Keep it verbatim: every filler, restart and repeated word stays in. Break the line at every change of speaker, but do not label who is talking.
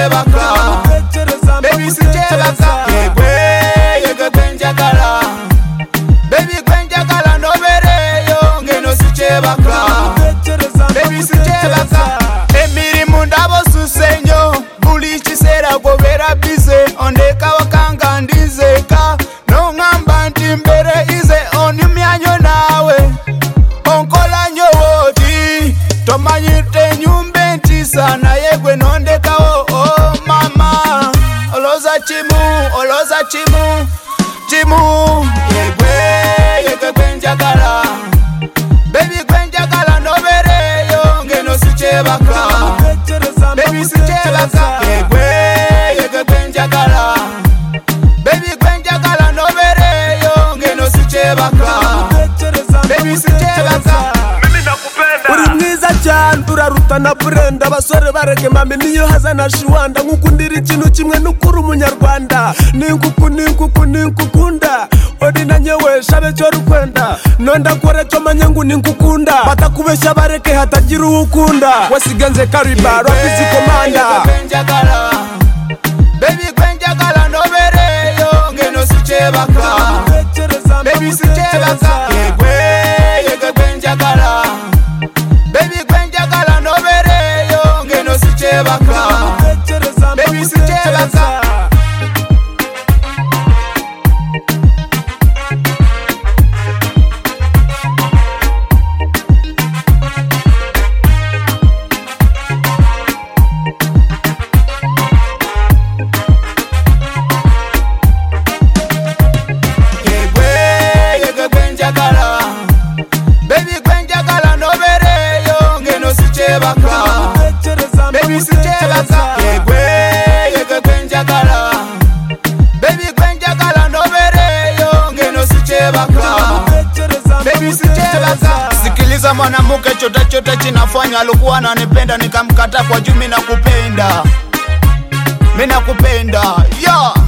sichebaka baby sichebaka yegwe yegwe kwenjagala baby kwenjagala nobereyo ngeno sichebaka baby sichebaka emirimu ndabo susenyo buli kisera gobera bize ondeka wakanga ndizeka no ngamba nti mbere ize onimyanyo nawe onkola nyowoti tomanyite nyumbe ntisa na yegwe nondekawo oh mama oloza chimu oloza chimu chimu yegwe yegwe kwenjagala baby kwenjagala nobereyo ngeno sichebaka baby sichebaka yegwe yegwe kwenjagala baby kwenjagala nobereyo ngeno sichebaka baby sichebaka
uri mwiza cyane uraruta na Brenda basore bareke mami niyo haza na Shiwanda nkukundira ikintu kimwe n'ukuri umunyarwanda ninkuku ninkuku ninkukunda odi na nyewe shabe cyo rukwenda nonda kore cyo manyangu ninkukunda batakubeshya bareke hatagira ukunda wasiganze kariba rafizi komanda
baby kwenjagala nobereyo ngeno sichebaka baby sichebaka yegwe yegwe kwenjagala baby kwenjagala nobereyo ngeno sichebaka baby sichebaka baby sichebaka yegwe yegwe kwenjagala baby kwenjagala nobereyo ngeno sichebaka baby sichebaka sikiliza mwanamke chota chota chinafanya alikuwa ananipenda nikamkata kwa juu mimi nakupenda mimi nakupenda yeah